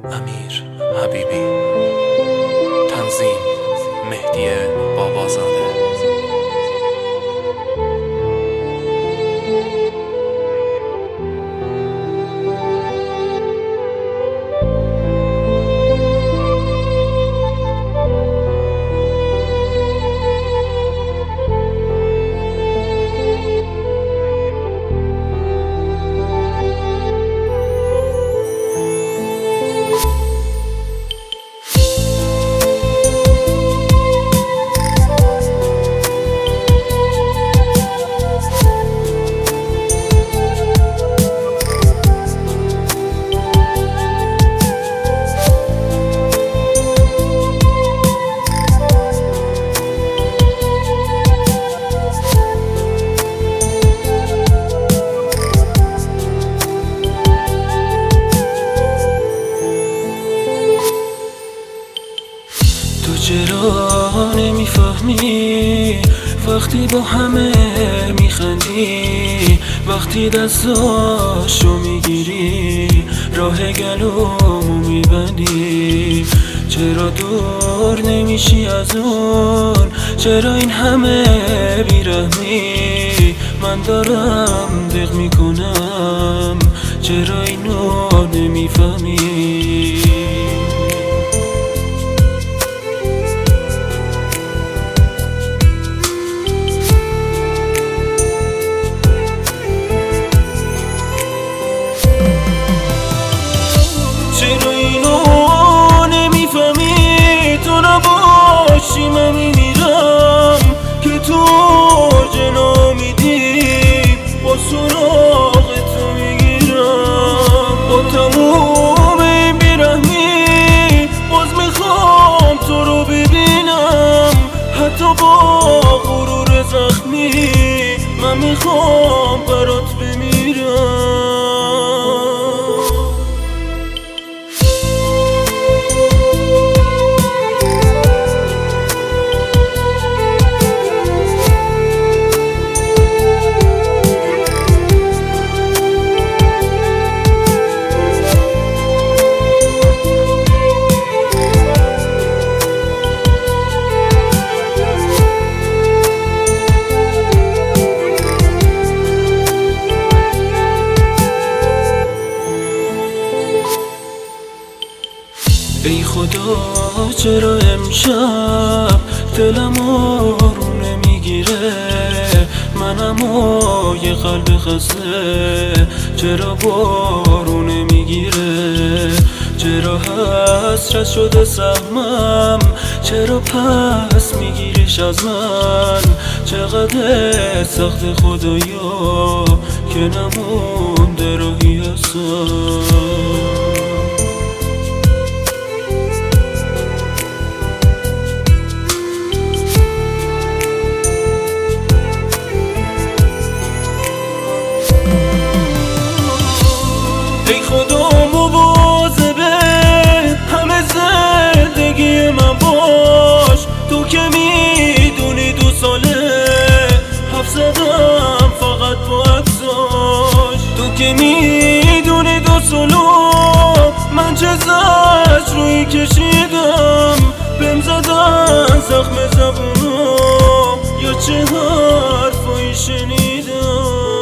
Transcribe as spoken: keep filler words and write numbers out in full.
امیر حبیبی. تنظیم مهدی بابازاده. تو چرا نمیفهمی وقتی با همه میخندی، وقتی دستاشو میگیری راه گلومو میبندی؟ چرا دور نمیشی از اون؟ چرا این همه بیرحمی؟ من دارم دق میکنم، چرا اینو نمیفهمی؟ چرا اینو نمیفهمی؟ تو نباشی من میمیرم که تو جنا میدی، با سراغ تو میگیرم. با تموم این بیرحمی باز میخوام تو رو ببینم، حتی با غرور زخمی من میخوام برات بمیرم. ای خدا چرا امشب دلم رو نمیگیره؟ منم و یه قلب خسته، چرا بارو نمیگیره؟ چرا حسرت شده سهمم؟ چرا پس میگیریش از من؟ چقدر سخت خدایا که نمونده راهی هستم. ای خدا مواظبه همه زندگی من باش، تو که میدونی دو ساله حرف زدم فقط با عکساش. تو که میدونی دو ساله من چه زجر روی کشیدم، بهم زدن زخم زبونم یا چه حرفایی شنیدم.